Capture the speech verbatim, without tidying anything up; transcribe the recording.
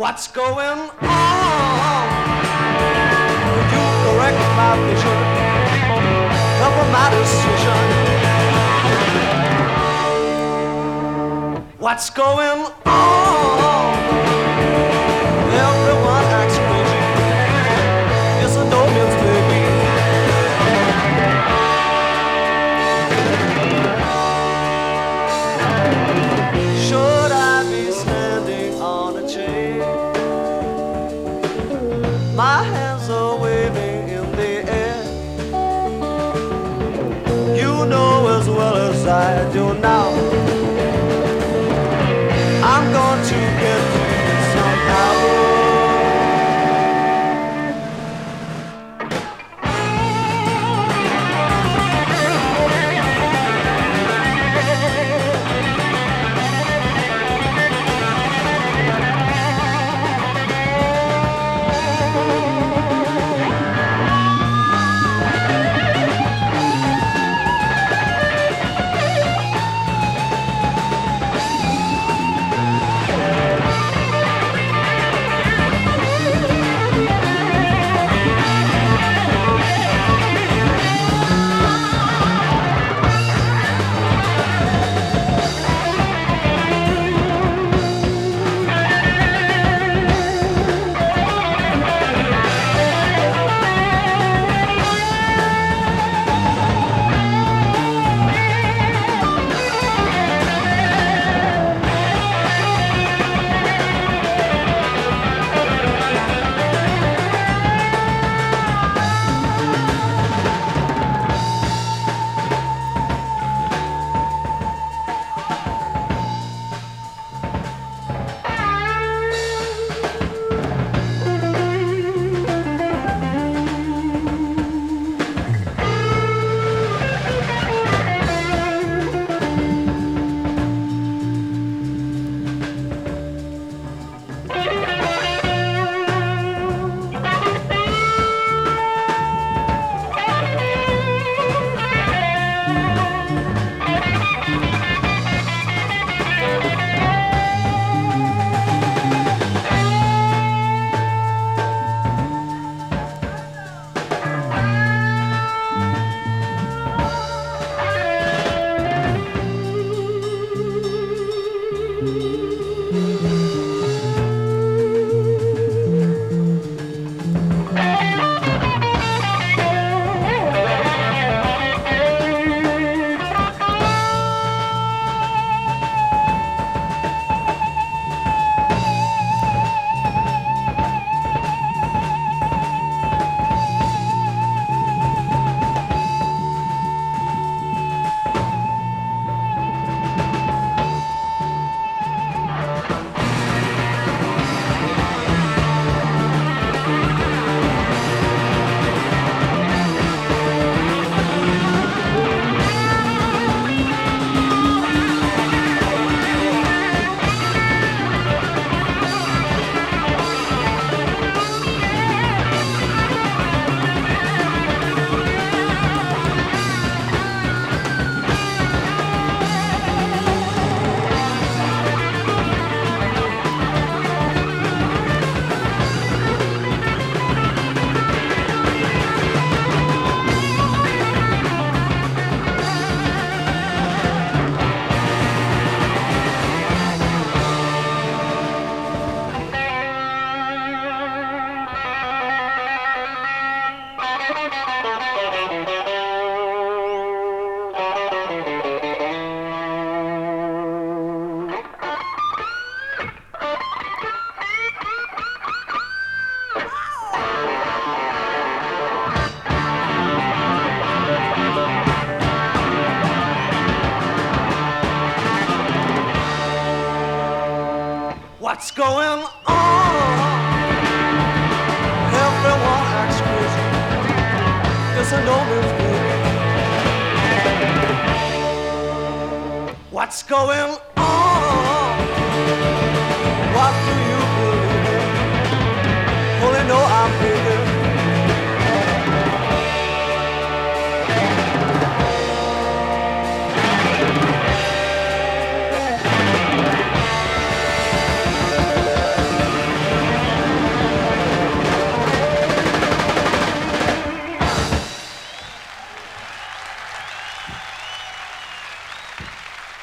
What's going on? Would you correct my vision? Cover my decision. What's going on? Everyone acts crazy. It's a no man's baby. Should I be standing on a chain? My hands are waving in the air. You know as well as I do now, I'm going to get to you somehow. What's going on? Everyone acts crazy. It's a no man's baby. What's going on? What do you believe in? Only know I'm feeling.